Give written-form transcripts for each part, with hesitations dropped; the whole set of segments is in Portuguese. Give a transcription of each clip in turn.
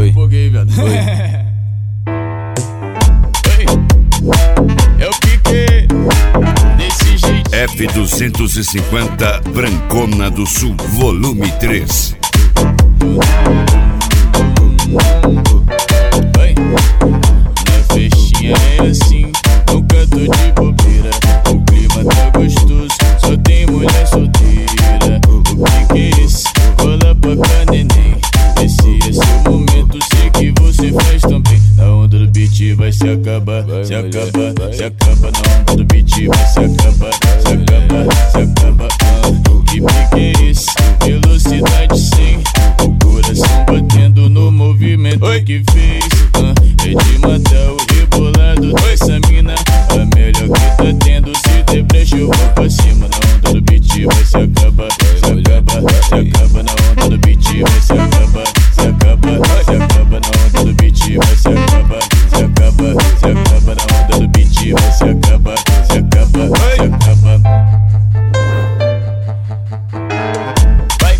empolguei, viado. É o Pique, desse jeito. F250 Brancona do Sul, volume 3. Na festinha é assim, nunca tô de bobeira. O clima tá gostoso, só tem mulher solteira. O que é esse? Rola pra cá, neném. Esse é seu momento, sei que você faz também. Na onda do beat vai se acabar, se acaba, se acaba. Na onda do beat vai se acabar, se acaba, se acaba. Que pique é esse? Velocidade 100, o coração batendo no movimento que fez. É de matar o rebolado dessa mina. A melhor que tá tendo, se der brecha eu vou pra cima. Na onda do beat vai se acabar, se acaba, se acaba. Na onda do beat vai se acabar, se acaba, se acaba. Na onda do beat vai se acabar, se acaba, se acaba. Na onda do beat vai se acabar, se acaba, se acaba. Vai,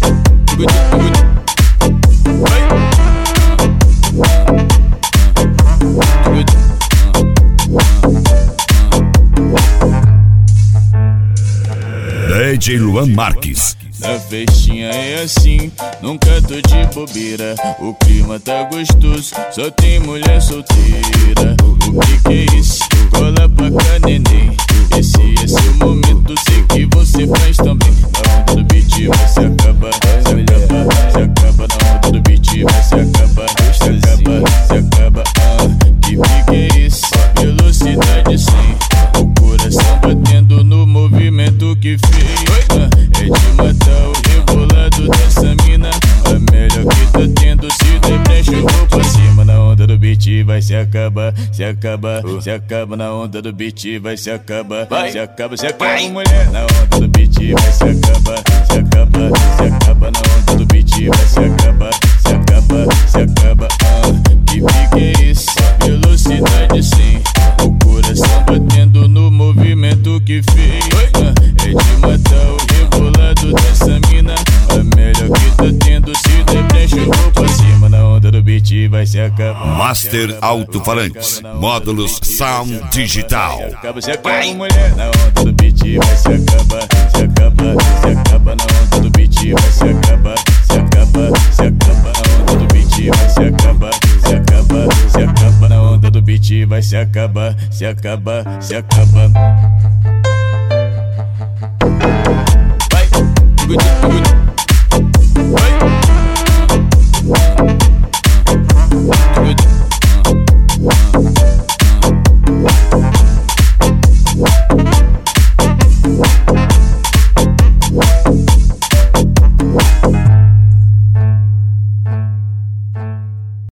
DJ Luan Marques. Na festinha é assim, nunca tô de bobeira. O clima tá gostoso, só tem mulher solteira. O que é isso? Cola pra cá, neném. Esse é seu momento, sei que você faz também. Na onda do beat vai se acabar, se acaba, se acaba. Na onda do beat vai se acabar, se acaba, se acaba. Que pique é esse? Velocidade 100, o coração batendo no movimento que fez. É de matar o rebolado dessa mina. A melhor que tá tendo, se der brecha eu vou pra cima. Na onda do beat vai se acabar, se acaba, se acaba. Na onda do beat vai se acabar, se acaba, se acaba, mulher. Na onda do beat vai se acabar, se acaba, se acaba. Na onda do beat vai se acabar, se acaba, se acaba. Que pique é esse? Velocidade 100, o coração batendo no movimento que fez. É de matar o rebolado dessa mina. A melhor que tá tendo, se der brecha eu vou pra cima. Na onda do beat vai se acabar. Master Alto-Falantes, módulos Sound Digital. Se acaba, se acaba, mulher. Na onda do beat vai se acabar, se acaba, se acaba. Na onda do beat vai se acabar, se acaba, se acaba. Na onda do beat vai se acabar, se acaba, se acaba. Na onda do beat vai se acabar, se acaba, se acaba. Vai, vai.